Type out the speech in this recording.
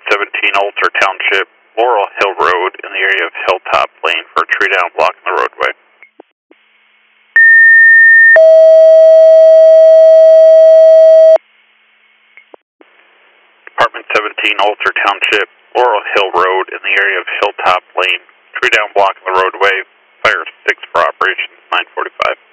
17 Alter Township, Laurel Hill Road in the area of Hilltop Lane for a tree down blocking the roadway. Apartment 17 Alter Township, Laurel Hill Road in the area of Hilltop Lane, tree down blocking the roadway, fire 6 for operations 945.